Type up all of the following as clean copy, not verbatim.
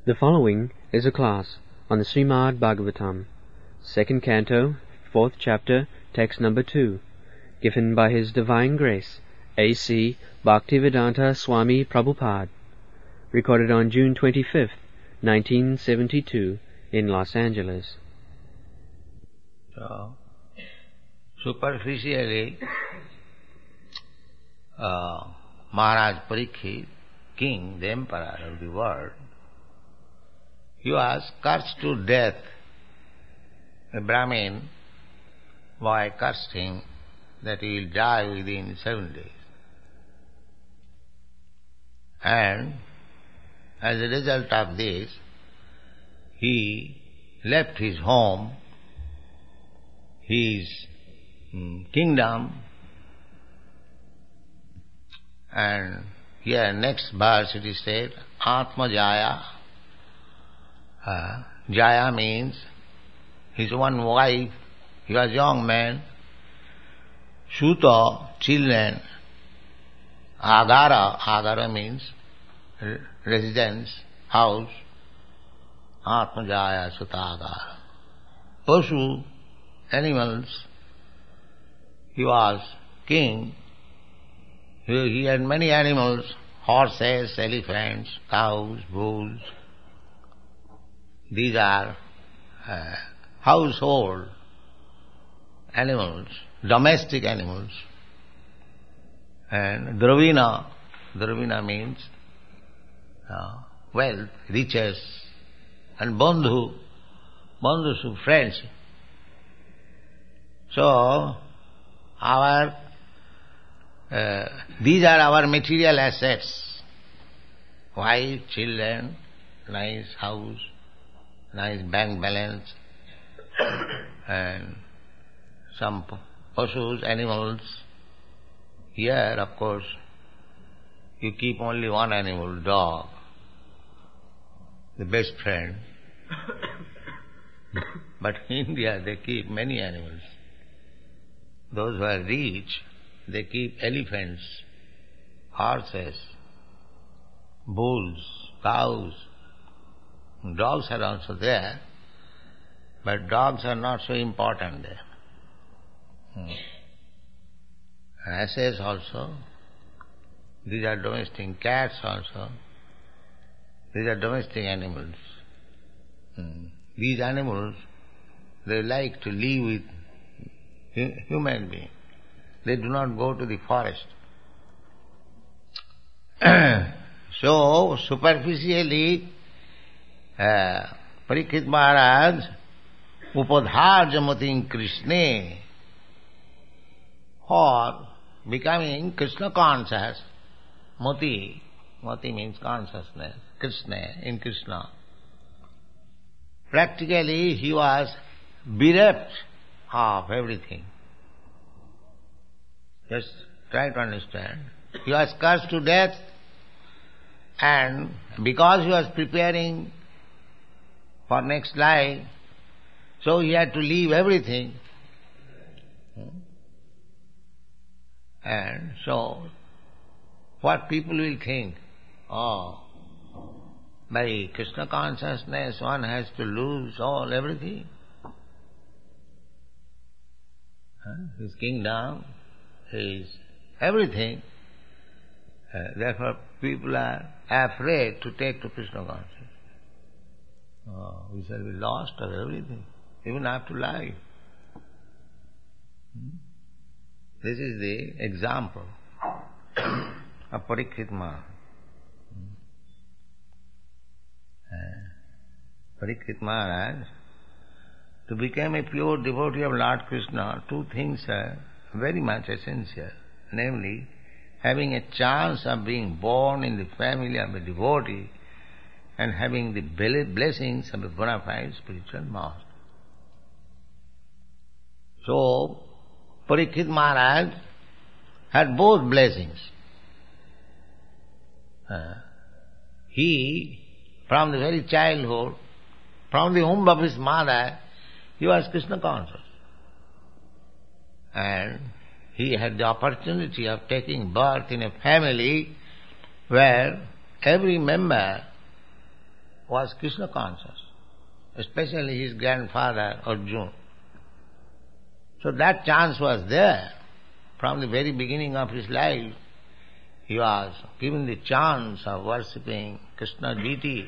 The following is a class on the Srimad Bhagavatam, second canto, fourth chapter, text number 2, given by His Divine Grace, A.C. Bhaktivedanta Swami Prabhupada, recorded on June 25th, 1972, in Los Angeles. So, superficially, Maharaj Parikshit, king, the emperor of the world, he was cursed to death. A Brahmin boy cursed him that he will die within 7 days. And as a result of this, he left his home, his kingdom, and here next verse it is said, Atma Jaya. Jaya means his one wife, he was a young man, Suta, children, Agara, Agara means residence, house, Atma Jaya, Suta Agara. Pashu, animals, he was king, he had many animals, horses, elephants, cows, bulls. These are household animals, domestic animals. And Dravina means wealth, riches, and Bandhu friends. So, these are our material assets. Wife, children, nice house, nice bank balance, and some pashus, animals. Here, of course, you keep only one animal, dog, the best friend. But in India, they keep many animals. Those who are rich, they keep elephants, horses, bulls, cows. Dogs are also there, but dogs are not so important there. Asses also, these are domestic. Cats also, these are domestic animals. These animals, they like to live with human beings. They do not go to the forest. So, superficially, Parikshit Maharaj, Upadharjamating Krishna, for becoming Krishna conscious, Mati means consciousness, Krishna, in Krishna. Practically he was bereft of everything. Just try to understand. He was cursed to death, and because he was preparing for next life, so he had to leave everything. And so, what people will think? Oh, by Krishna consciousness one has to lose all, everything. His kingdom, his everything. Therefore people are afraid to take to Krishna consciousness. Oh, we shall be lost of everything, even after life. This is the example of Parikshit Maharaj. Parikshit Maharaj, to become a pure devotee of Lord Krishna, two things are very much essential, namely, having a chance of being born in the family of a devotee and having the blessings of a bona fide spiritual master. So, Parikshit Maharaj had both blessings. He, from the very childhood, from the womb of his mother, he was Krishna conscious. And he had the opportunity of taking birth in a family where every member was Krishna conscious, especially his grandfather Arjuna. So that chance was there. From the very beginning of his life, he was given the chance of worshipping Krishna deity.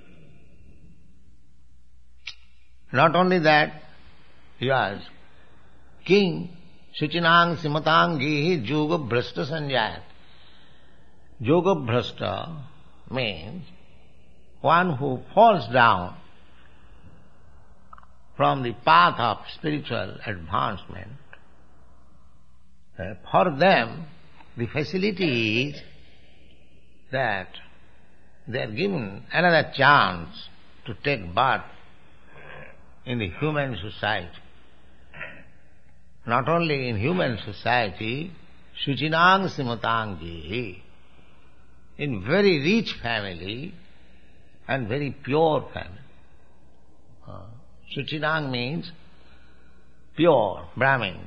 Not only that, he was king Suchinang Simatangihi Yoga Bhrashta Sanjayat. Yoga Bhrashta means one who falls down from the path of spiritual advancement. For them, the facility is that they are given another chance to take birth in the human society. Not only in human society, Suchinang Simatangi, in very rich family and very pure family. Suchinang means pure, Brahmin.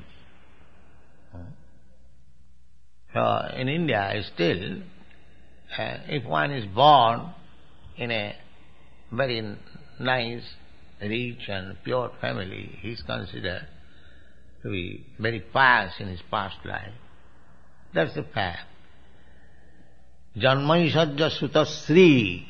In India still, if one is born in a very nice, rich and pure family, he is considered to be very pious in his past life. That's the fact. Janmaisajja Sutasri.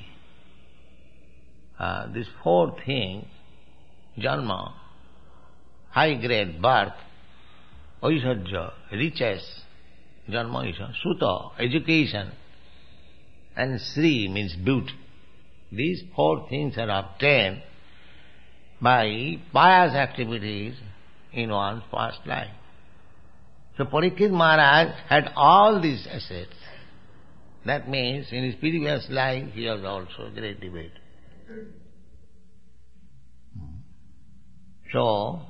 These four things, Janma, high grade birth, Aisajja, riches, Janmaisha, Suta, education, and Sri means beauty. These four things are obtained by pious activities in one's past life. So Parikshit Maharaj had all these assets. That means in his previous life he was also a great devote. So,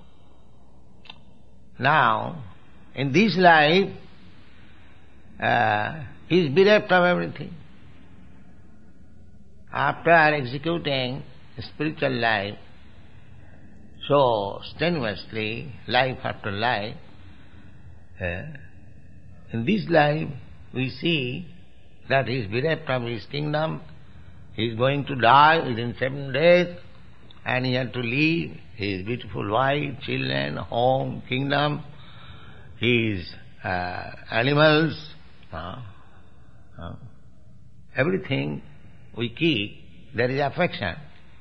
now, in this life, he is bereft of everything. After executing spiritual life so strenuously, life after life, in this life we see that he is bereft of his kingdom. He is going to die within 7 days, and he had to leave his beautiful wife, children, home, kingdom, his animals, everything we keep, there is affection.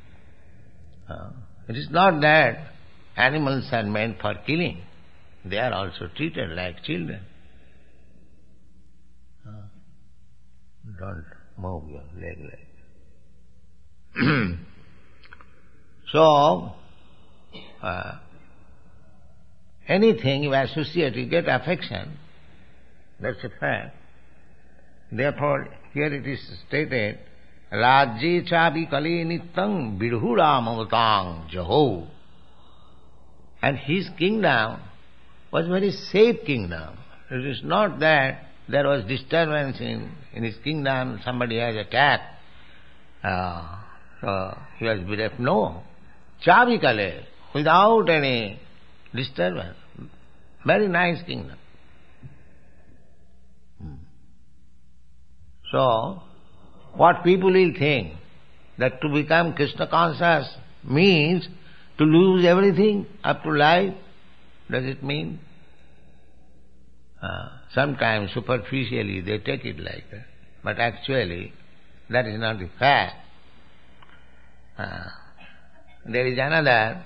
It is not that animals are meant for killing. They are also treated like children. Don't move your leg like that. So, anything you associate, you get affection. That's a fact. Therefore, here it is stated, Rajye chabi kali nittang vidhuram avatang jaho. And his kingdom was very safe kingdom. It is not that there was disturbance in his kingdom, somebody has attacked, so he was bereft. No. Chabi kale, without any disturbance. Very nice kingdom. So, what people will think, that to become Krishna conscious means to lose everything up to life. Does it mean? Sometimes superficially they take it like that. But actually, that is not the fact. There is another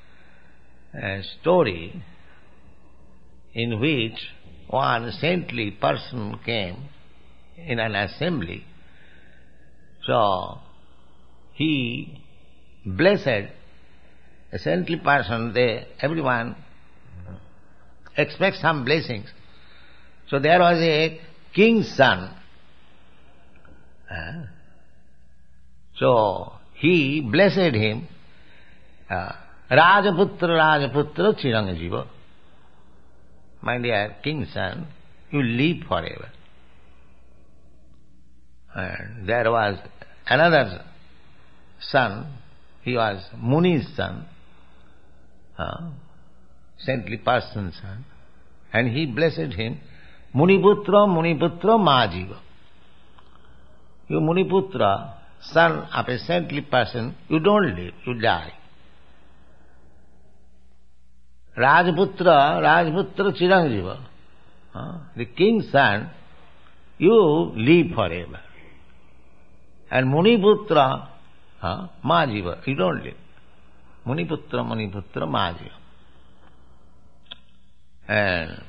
story in which one saintly person came in an assembly. So, he blessed a saintly person. Everyone expects some blessings. So there was a king's son. So he blessed him, Rajaputra, Rajaputra, Chirangajiva. My dear king's son, you live forever. And there was another son, he was Muni's son, saintly person's son, and he blessed him, Muniputra, Muniputra, Majiva. You Muniputra, son of a saintly person, you don't live, you die. Rajputra Chiranjiva, the king's son, you live forever. And Muniputra, Majiva, you don't live. Muniputra, Majiva. And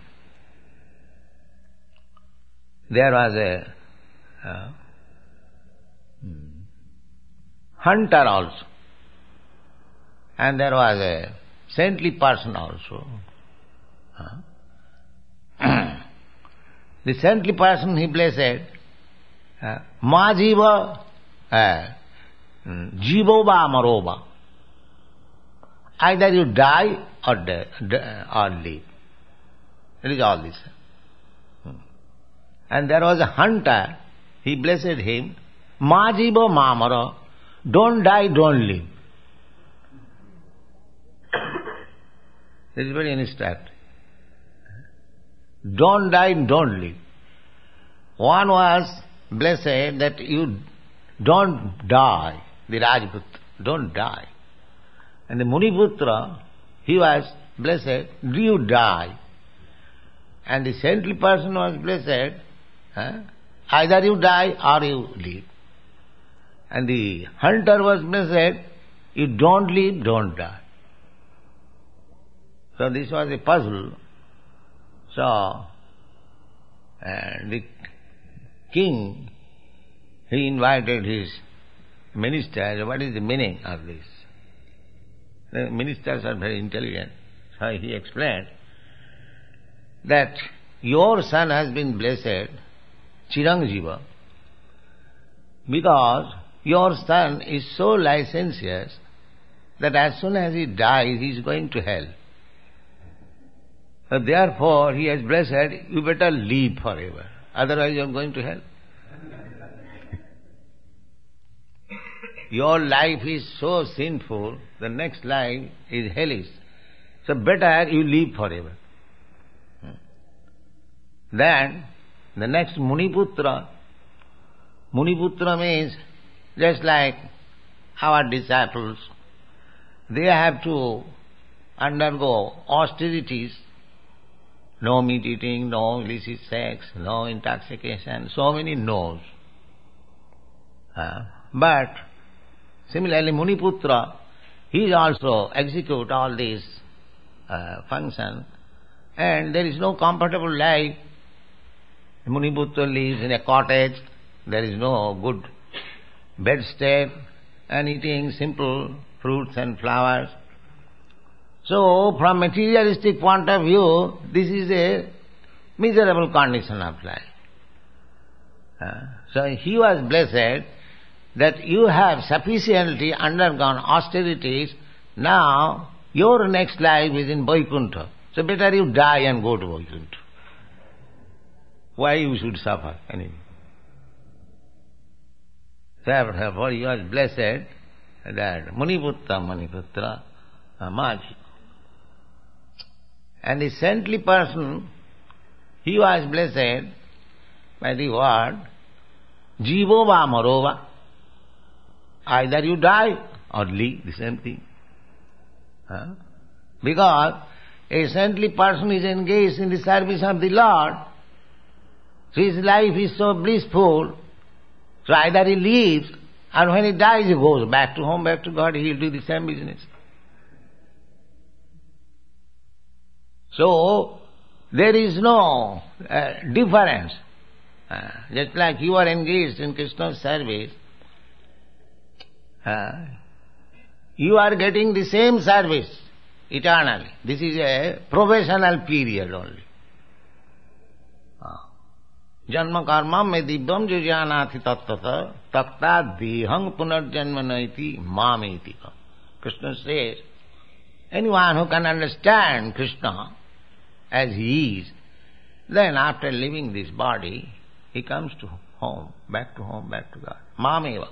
there was a hunter also. And there was a saintly person also. The saintly person, he blessed, Majiva, Jivoba Maroba. Either you die or live. It is all this. And there was a hunter, he blessed him, Majiva Mamara, don't die, don't live. This is very instructive. Don't die, don't live. One was blessed that you don't die, the Rajputra, don't die. And the Muniputra, he was blessed, do you die? And the saintly person was blessed, either you die or you live. And the hunter was blessed, you don't live, don't die. So this was a puzzle. So, the king, he invited his ministers, what is the meaning of this? The ministers are very intelligent. So he explained that your son has been blessed, Chiranjiva, because your son is so licentious that as soon as he dies, he is going to hell. So therefore, he has blessed, you better live forever. Otherwise you are going to hell. Your life is so sinful, the next life is hellish. So better you live forever. Then, the next Muniputra. Muniputra means just like our disciples. They have to undergo austerities. No meat eating, no illicit sex, no intoxication, so many no's. But similarly, Muniputra, he also execute all these functions, and there is no comfortable life. Muniputra lives in a cottage, there is no good bedstead, and eating simple fruits and flowers. So, from materialistic point of view, this is a miserable condition of life. So he was blessed that you have sufficiently undergone austerities, now your next life is in Vaikuntha. So better you die and go to Vaikuntha. Why you should suffer anyway? Therefore he was blessed that Muniputra, Maji. And the saintly person, he was blessed by the word Jivova Marova. Either you die or live, the same thing. Because a saintly person is engaged in the service of the Lord, so his life is so blissful, so either he lives or when he dies he goes back to home, back to God, he will do the same business. So, there is no difference. Just like you are engaged in Krishna's service, you are getting the same service eternally. This is a probational period only. Janma karma me divyam jujanathi tattata takta dehang punarjanma naiti mameti. Krishna says, anyone who can understand Krishna as he is, then after leaving this body, he comes to home, back to God. Mameva.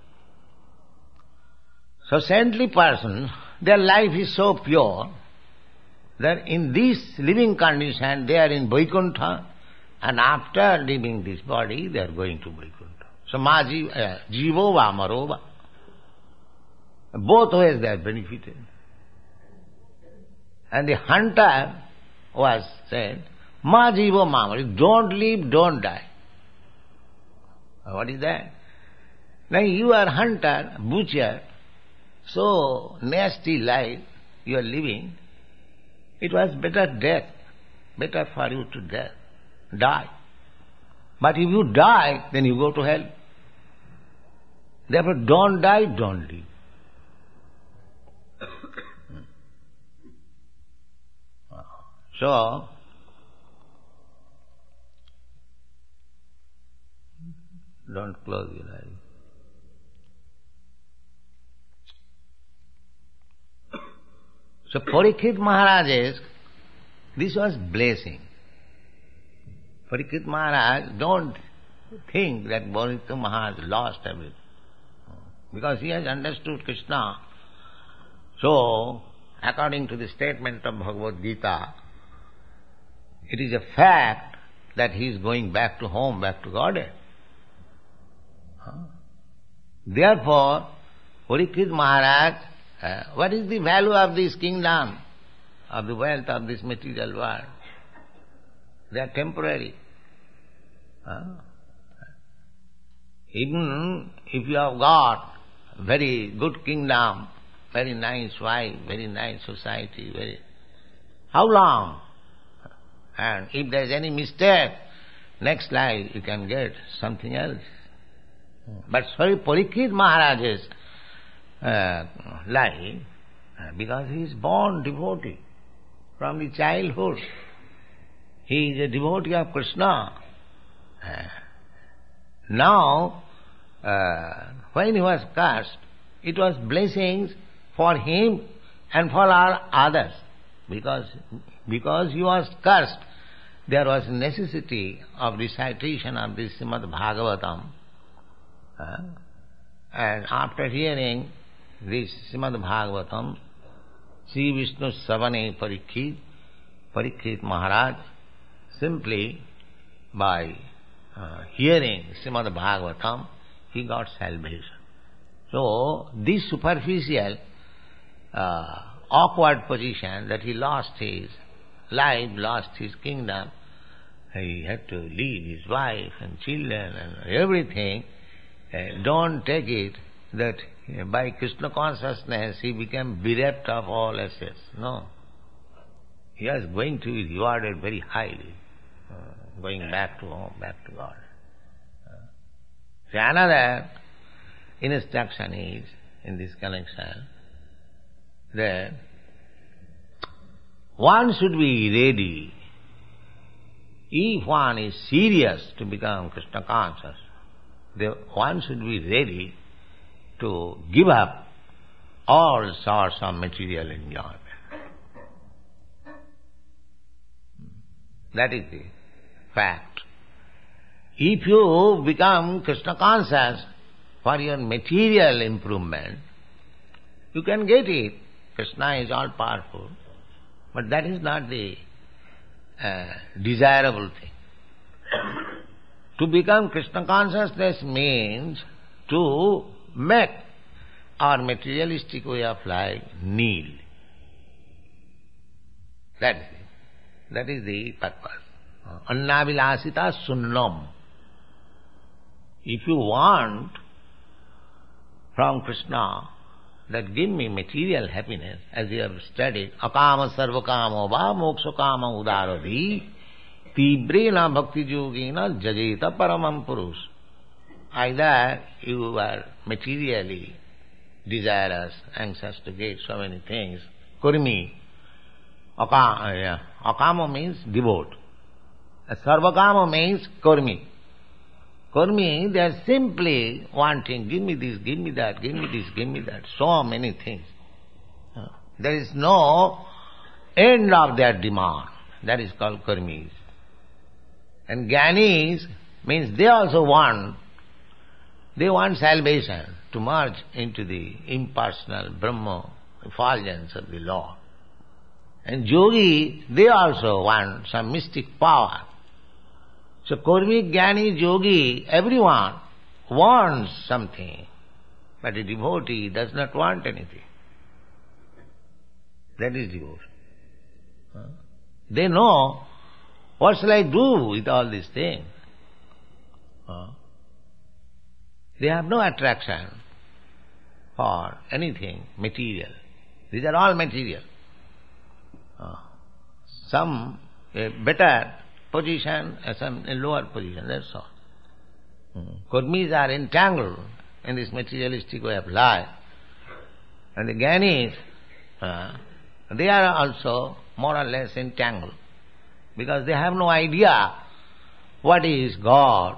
So saintly persons, their life is so pure that in this living condition they are in Vaikuntha, and after leaving this body they are going to Vaikuntha. So jivo va marova. Both ways they are benefited. And the hunter was said, ma jivo ma marova. Don't live, don't die. What is that? Now you are hunter, butcher, so nasty life you are living. It was better death, better for you to die. But if you die, then you go to hell. Therefore, don't die, don't live. So, don't close your eyes. So Parikshit Maharaj, this was blessing. Parikshit Maharaj, don't think that Parikshit Maharaj lost everything. Because he has understood Krishna. So, according to the statement of Bhagavad Gita, it is a fact that he is going back to home, back to Godhead. Therefore, Parikshit Maharaj, what is the value of this kingdom, of the wealth of this material world? They are temporary. Even if you have got very good kingdom, very nice wife, very nice society, how long? And if there is any mistake, next life you can get something else. But sorry, Parikshit Maharaj's life, because he is born devotee from the childhood. He is a devotee of Krishna. Now, when he was cursed, it was blessings for him and for all others. Because he was cursed, there was necessity of recitation of this Srimad Bhagavatam. And after hearing this Srimad Bhagavatam, Sri Vishnu Savane Parikshit Maharaj, simply by hearing Srimad Bhagavatam, he got salvation. So, this superficial, awkward position that he lost his life, lost his kingdom, he had to leave his wife and children and everything, don't take it that by Krishna consciousness he became bereft of all assets. No. He was going to be rewarded very highly, going back to home, back to God. So another instruction is, in this connection, that one should be ready, if one is serious to become Krishna conscious, one should be ready to give up all sorts of material enjoyment. That is the fact. If you become Krishna conscious for your material improvement, you can get it. Krishna is all powerful. But that is not the desirable thing. To become Krishna consciousness means to make our materialistic way of life nil. That is the purpose. Annavilasita sunnam. If you want from Krishna that give me material happiness, as you have studied, akama sarvakamo va moksha kama udaradi tibrena bhakti yogena jajeta paramam purush. Either you are materially desirous, anxious to get so many things, kurmi. Akama means devote. Sarvakama means kurmi. Kurmi, they are simply wanting, give me this, give me that, give me this, give me that, so many things. There is no end of their demand. That is called kurmis. And Gyanis means they also want salvation, to merge into the impersonal Brahma effulgence of the Lord. And Yogi, they also want some mystic power. So Kurmi, Jnani, Yogi, everyone wants something, but a devotee does not want anything. That is devotion. They know, what shall I do with all these things? They have no attraction for anything material. These are all material. Some a better position, some a lower position, that's all. Kurmis are entangled in this materialistic way of life. And the Gyanis, they are also more or less entangled, because they have no idea what is God.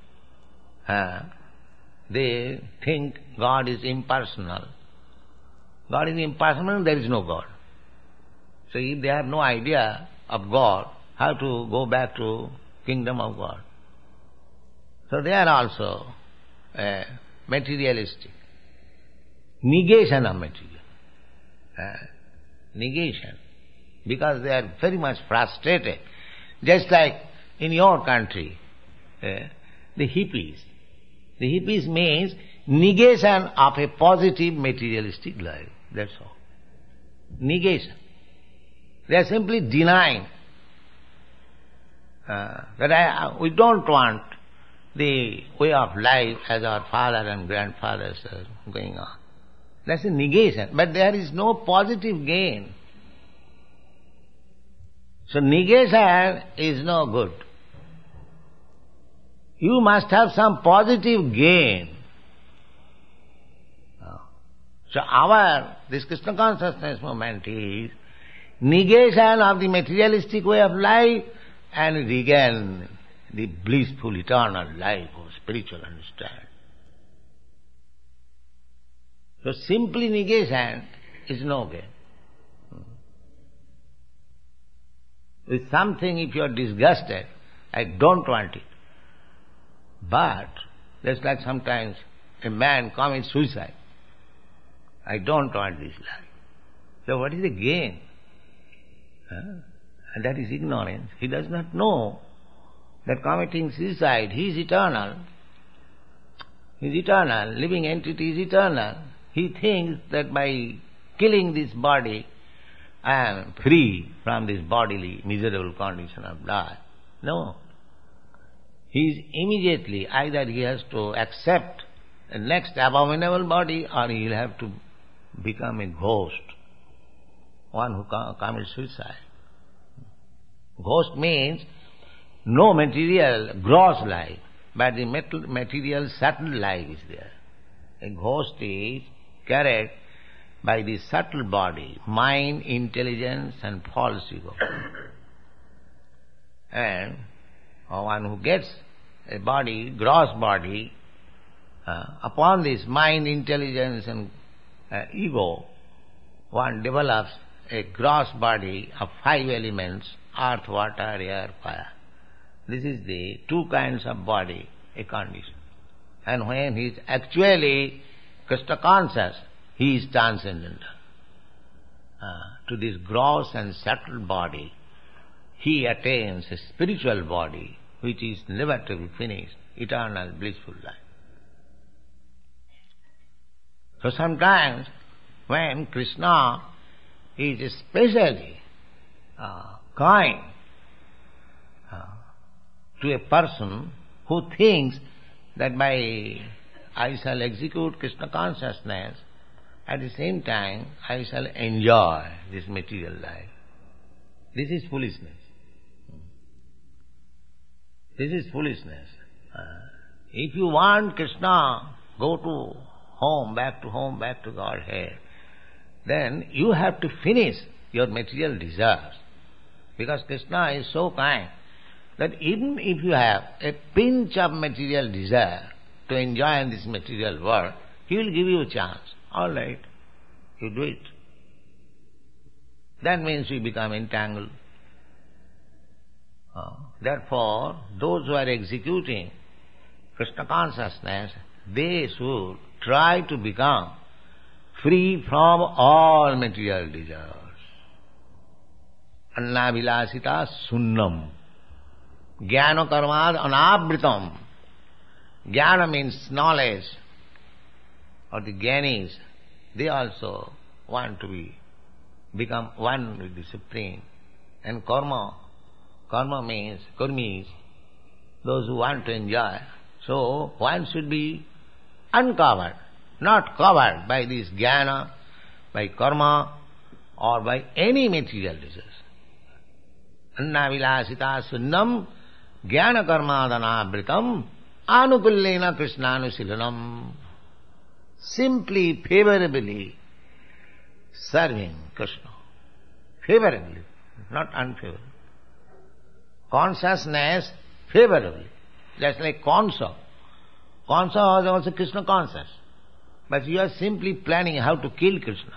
They think God is impersonal. God is impersonal, there is no God. So if they have no idea of God, how to go back to kingdom of God? So they are also materialistic. Negation of material. Negation. Because they are very much frustrated. Just like in your country, the hippies. The hippies means negation of a positive materialistic life. That's all. Negation. They are simply denying that we don't want the way of life as our father and grandfathers are going on. That's a negation. But there is no positive gain. So negation is no good. You must have some positive gain. So this Krishna consciousness movement is negation of the materialistic way of life and regain the blissful eternal life of spiritual understanding. So simply negation is no gain. With something, if you are disgusted, I don't want it. But just like sometimes a man commits suicide, I don't want this life. So what is the gain? And that is ignorance. He does not know that committing suicide, he is eternal. He is eternal. Living entity is eternal. He thinks that by killing this body, I am free from this bodily miserable condition of life. No. He is immediately, either he has to accept the next abominable body, or he will have to become a ghost, one who commits suicide. Ghost means no material gross life, but the material subtle life is there. A ghost is carried by the subtle body, mind, intelligence and false ego. And one who gets a body, gross body, upon this mind, intelligence and ego, one develops a gross body of 5 elements, earth, water, air, fire. This is the 2 kinds of body, a condition. And when he is actually Krishna conscious, he is transcendental. To this gross and subtle body, he attains a spiritual body which is never to be finished, eternal blissful life. So sometimes when Krishna is especially kind to a person who thinks that by I shall execute Krishna consciousness, at the same time I shall enjoy this material life. This is foolishness. This is foolishness. If you want Krishna, go to home, back to Godhead, then you have to finish your material desires. Because Krishna is so kind that even if you have a pinch of material desire to enjoy in this material world, He will give you a chance. All right, you do it. That means you become entangled. Therefore, those who are executing Krishna consciousness, they should try to become free from all material desires. Annavilasita sunnam, jnana karmad anavritam, Jnana means knowledge, or the Jnanis, they also want to become one with the Supreme. And karma means, karmis, those who want to enjoy. So one should be uncovered, not covered by this jnana, by karma, or by any material desires. Anna vilasita sunnam jnana karmadanabritam anukullena krishnanushilanam. Simply, favorably serving Krishna. Favorably, not unfavorably. Consciousness favorably. Just like Kansa. Kansa was also Krishna conscious. But you are simply planning how to kill Krishna.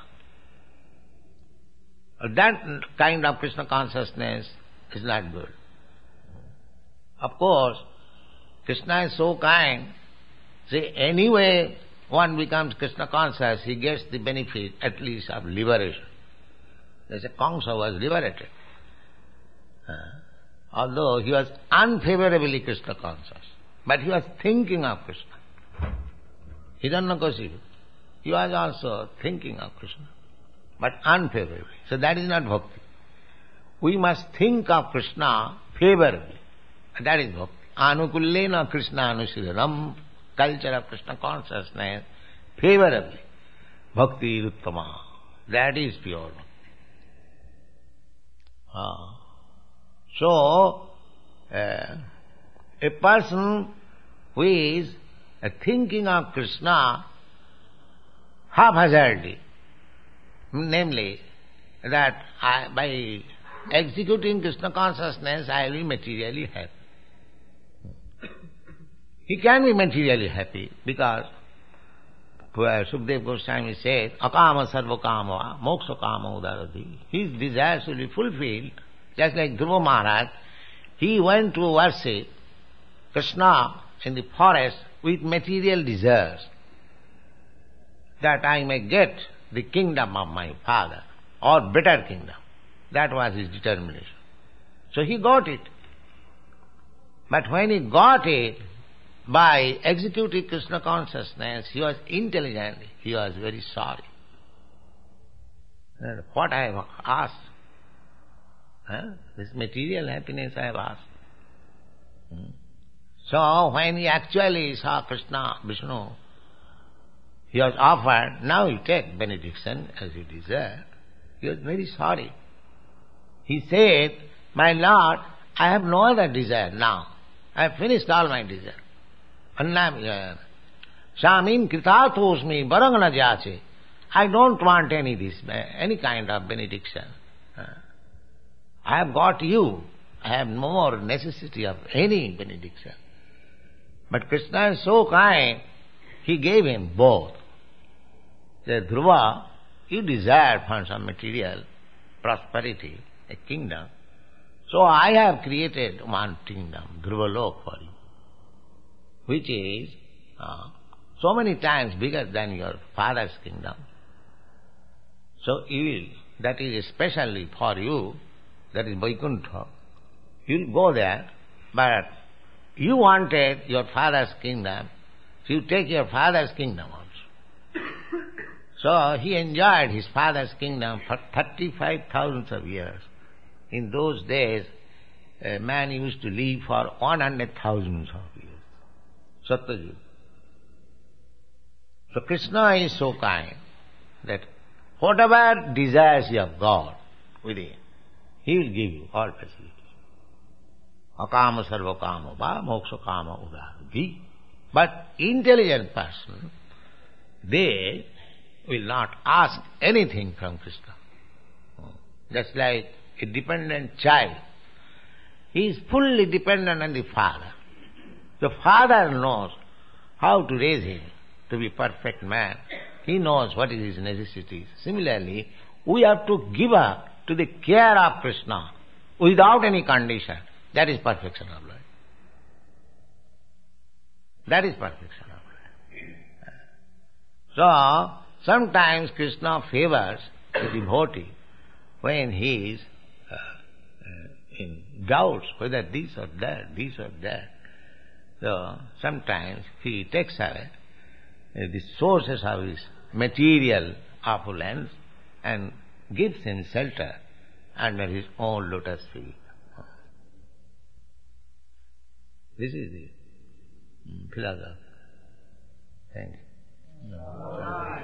That kind of Krishna consciousness is not good. Of course, Krishna is so kind. See, anyway one becomes Krishna conscious, he gets the benefit at least of liberation. There's a Kamsa was liberated. Although he was unfavorably Krishna conscious, but he was thinking of Krishna. Hiranyakashipu, he was also thinking of Krishna, but unfavorably. So that is not bhakti. We must think of Krishna favorably. That is bhakti. Anukullena Krishna anusilanam, culture of Krishna consciousness, favorably. Bhakti uttama. That is pure bhakti. So, a person who is thinking of Krishna haphazardly, namely that by executing Krishna consciousness I will be materially happy. He can be materially happy because Sukadeva Goswami said, akama sarva kama moksha kama udarati. His desires will be fulfilled. Just like Dhruva Maharaj, he went to worship Krishna in the forest with material desires, that I may get the kingdom of my father, or better kingdom. That was his determination. So he got it. But when he got it, by executing Krishna consciousness, he was intelligent, he was very sorry. What I have asked, this material happiness I have asked. So when he actually saw Krishna, Vishnu, he was offered, now you take benediction as you desire. He was very sorry. He said, my Lord, I have no other desire now. I have finished all my desire. Annam Shamim kritatosmi barangana jyache. I don't want any kind of benediction. I have got you. I have no more necessity of any benediction. But Krishna is so kind, he gave him both. Said, Dhruva, you desire for some material prosperity, a kingdom. So I have created one kingdom, Dhruvalok, for you, which is so many times bigger than your father's kingdom. So that is especially for you, that is Vaikuntha. You'll go there, but you wanted your father's kingdom, so you take your father's kingdom also. So he enjoyed his father's kingdom for 35,000 of years. In those days, a man used to live for 100,000 of years. Satyajit. So Krishna is so kind that whatever desires you have got within, he will give you all facilities. Akama sarva kama va moksha kama udarati. But intelligent person, they will not ask anything from Krishna. Just like a dependent child, he is fully dependent on the father. The father knows how to raise him to be a perfect man. He knows what is his necessities. Similarly, we have to give up to the care of Krishna without any condition. That is perfection of life. That is perfection of life. So, sometimes Krishna favors the devotee when he is in doubts whether this or that. So sometimes he takes away the sources of his material opulence and gives him shelter under his own lotus feet. This is the philosophy. Thank you.